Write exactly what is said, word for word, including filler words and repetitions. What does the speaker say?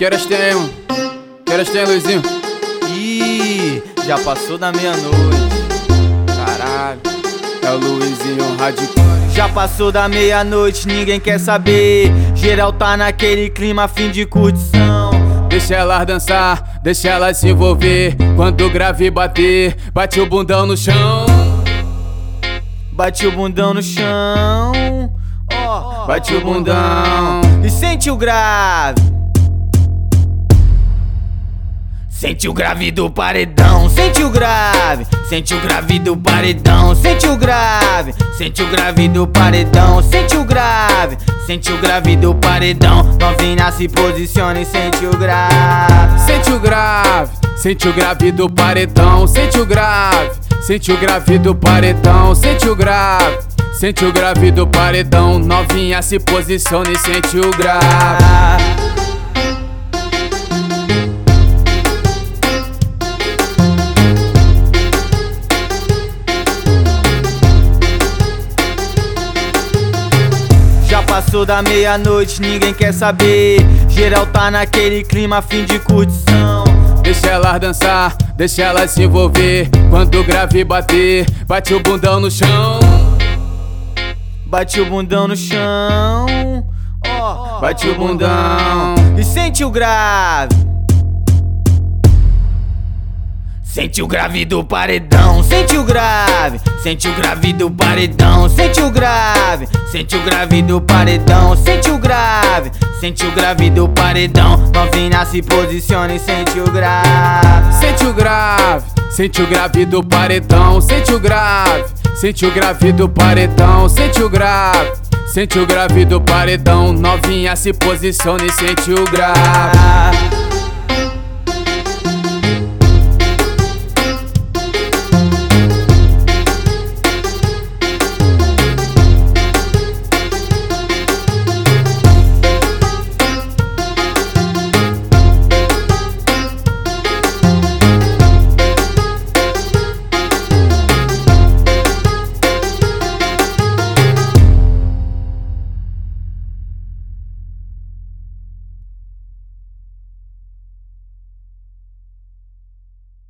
Que horas tem aí, mano? Que horas tem, Luizinho? Ih, já passou da meia-noite. Caralho, é o Luizinho Hardcore. Já passou da meia-noite, ninguém quer saber. Geral tá naquele clima, fim de curtição. Deixa elas dançar, deixa elas se envolver. Quando o grave bater, bate o bundão no chão. Bate o bundão no chão, ó, bate o bundão e sente o grave. Sente o grave do paredão, sente o grave, sente o grave do paredão, sente o grave, sente o grave do paredão, sente o grave, sente o grave do paredão. Novinha se posiciona e sente o grave. Sente o grave, sente o grave do paredão, sente o grave, sente o grave do paredão, sente o grave, sente o grave do paredão. Novinha se posiciona e sente o grave. Já passou da meia-noite, ninguém quer saber. Geral tá naquele clima, fim de curtição. Deixa elas dançar, deixa elas se envolver. Quando o grave bater, bate o bundão no chão. Bate o bundão no chão, ó, bate o bundão e sente o grave. Sente o grave do paredão, sente o grave, sente o grave do paredão, sente o grave, sente o grave do paredão, sente o grave, sente o grave do paredão. Novinha se posiciona e sente o grave. Sente o grave, sente o grave do paredão, sente o grave, sente o grave do paredão, sente o grave, sente o grave do paredão. Novinha se posiciona e sente o grave.